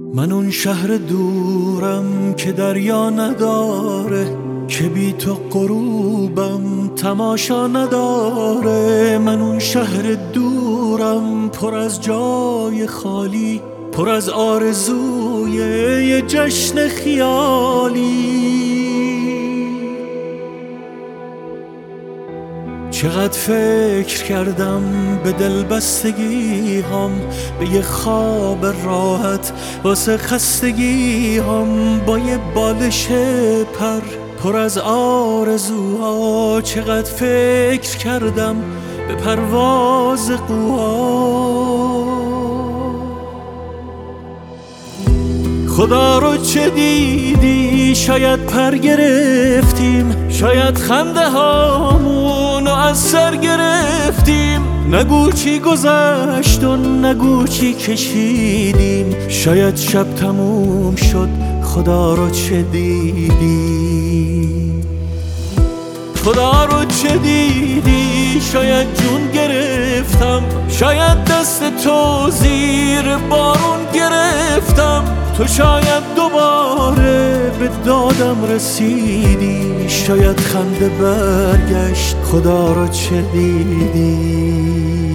من اون شهر دورم که دریا نداره، که بی تو غروبم تماشا نداره. من اون شهر دورم پر از جای خالی، پر از آرزوی یه جشن خیالی. چقدر فکر کردم به دلبستگی هم، به یه خواب راحت واسه خستگی هم، با یه بالش پر از آرزوها. چقدر فکر کردم به پرواز قوا. خدا رو چه دیدی؟ شاید پر گرفتیم، شاید خنده هامونو از سر گرفتیم. نگو چی گذشت و نگو چی کشیدیم، شاید شب تموم شد. خدا رو چه دیدی؟ خدا رو چه دیدی؟ شاید جون گرفتم، شاید دست تو زیر بارون گرفتم. تو شاید دوباره به دادم رسیدی، شاید خنده برگشت. خدا رو چه دیدی؟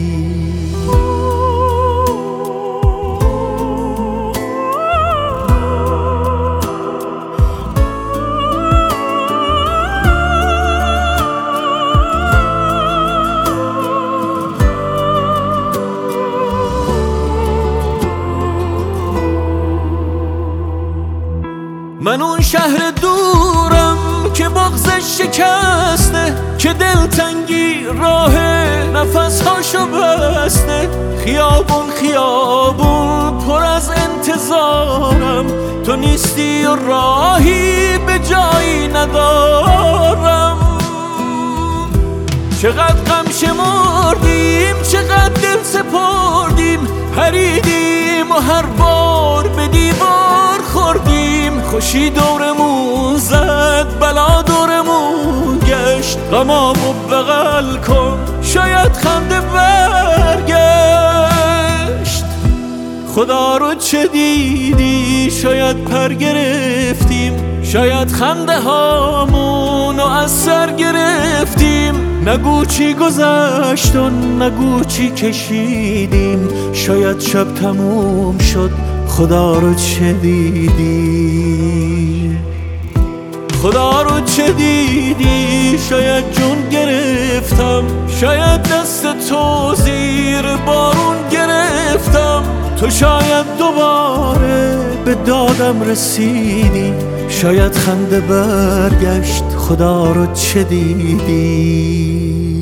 من اون شهر دورم که بغضش شکسته، که دلتنگی راه نفسهاشو بسته. خیابون خیابون پر از انتظارم، تو نیستی و راهی به جایی ندارم. چقدر غم شمردیم، چقدر دل سپردیم، پریدیم و هر بار به دیوار خوردیم. خوشی دورمون زد، بلا دورمون گشت. غمامو بغل کن، شاید خنده برگشت. خدا رو چه دیدی؟ شاید پر گرفتیم، شاید خنده هامونو از سر گرفتیم. نگو چی گذشت و نگو چی کشیدیم، شاید شب تموم شد. خدا رو چه دیدی؟ خدا رو چه دیدی؟ شاید جون گرفتم، شاید دست تو زیر بارون گرفتم. تو شاید دوباره به دادم رسیدی، شاید خنده برگشت. خدا رو چه دیدی؟